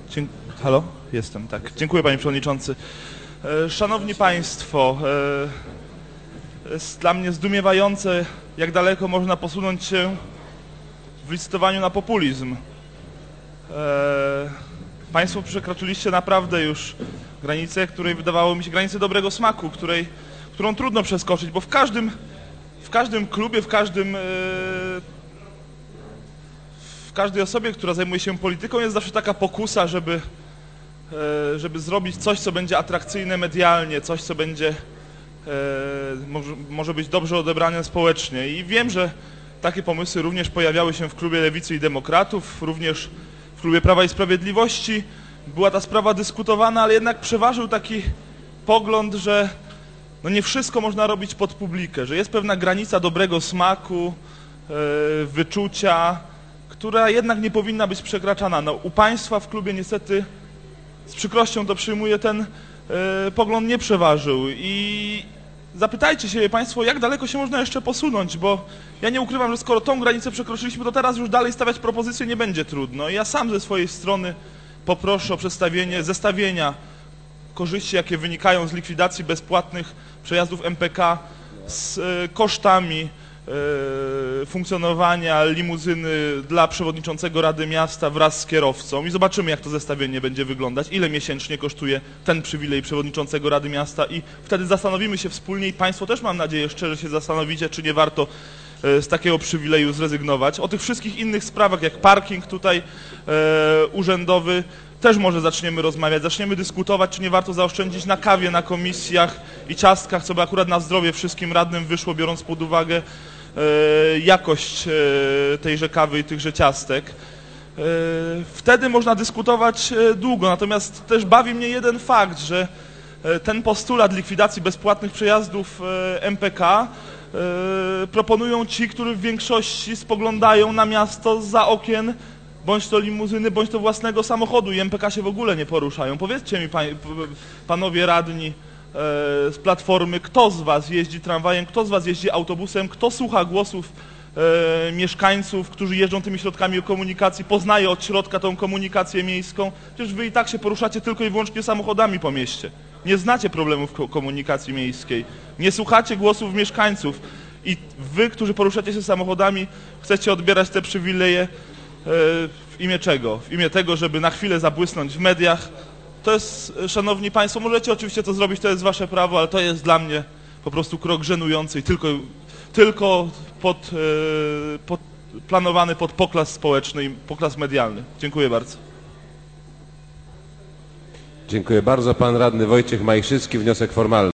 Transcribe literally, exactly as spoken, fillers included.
Dzie Halo? Jestem, tak. Dziękuję, panie przewodniczący. Szanowni państwo, jest dla mnie zdumiewające, jak daleko można posunąć się w licytowaniu na populizm. Państwo przekroczyliście naprawdę już granicę, której wydawało mi się granicę dobrego smaku, której, którą trudno przeskoczyć, bo w każdym, w każdym klubie, w każdym w każdej osobie, która zajmuje się polityką, jest zawsze taka pokusa, żeby, żeby zrobić coś, co będzie atrakcyjne medialnie, coś, co będzie może, może być dobrze odebrane społecznie. I wiem, że takie pomysły również pojawiały się w klubie Lewicy i Demokratów, również w klubie Prawa i Sprawiedliwości. Była ta sprawa dyskutowana, ale jednak przeważył taki pogląd, że no nie wszystko można robić pod publikę, że jest pewna granica dobrego smaku, wyczucia, która jednak nie powinna być przekraczana. No, u państwa w klubie niestety, z przykrością to przyjmuję, ten y, pogląd nie przeważył. I zapytajcie się państwo, jak daleko się można jeszcze posunąć, bo ja nie ukrywam, że skoro tą granicę przekroczyliśmy, to teraz już dalej stawiać propozycje nie będzie trudno. I ja sam ze swojej strony poproszę o przedstawienie zestawienia korzyści, jakie wynikają z likwidacji bezpłatnych przejazdów M P K z y, kosztami funkcjonowania limuzyny dla przewodniczącego Rady Miasta wraz z kierowcą i zobaczymy, jak to zestawienie będzie wyglądać, ile miesięcznie kosztuje ten przywilej przewodniczącego Rady Miasta i wtedy zastanowimy się wspólnie i państwo też, mam nadzieję, szczerze się zastanowicie, czy nie warto z takiego przywileju zrezygnować. O tych wszystkich innych sprawach, jak parking tutaj e, urzędowy, też może zaczniemy rozmawiać, zaczniemy dyskutować, czy nie warto zaoszczędzić na kawie, na komisjach i ciastkach, co by akurat na zdrowie wszystkim radnym wyszło, biorąc pod uwagę e, jakość e, tejże kawy i tychże ciastek. E, wtedy można dyskutować e, długo, natomiast też bawi mnie jeden fakt, że e, ten postulat likwidacji bezpłatnych przejazdów e, M P K e, proponują ci, którzy w większości spoglądają na miasto zza okien bądź to limuzyny, bądź to własnego samochodu i M P K się w ogóle nie poruszają. Powiedzcie mi, pan, panowie radni e, z Platformy, kto z was jeździ tramwajem, kto z was jeździ autobusem, kto słucha głosów e, mieszkańców, którzy jeżdżą tymi środkami komunikacji, poznaje od środka tą komunikację miejską. Przecież wy i tak się poruszacie tylko i wyłącznie samochodami po mieście. Nie znacie problemów komunikacji miejskiej, nie słuchacie głosów mieszkańców i wy, którzy poruszacie się samochodami, chcecie odbierać te przywileje w imię czego? W imię tego, żeby na chwilę zabłysnąć w mediach. To jest, szanowni państwo, możecie oczywiście to zrobić, to jest wasze prawo, ale to jest dla mnie po prostu krok żenujący i tylko, tylko pod, pod, planowany pod poklas społeczny i poklas medialny. Dziękuję bardzo. Dziękuję bardzo. Pan radny Wojciech Majchrzycki, wniosek formalny.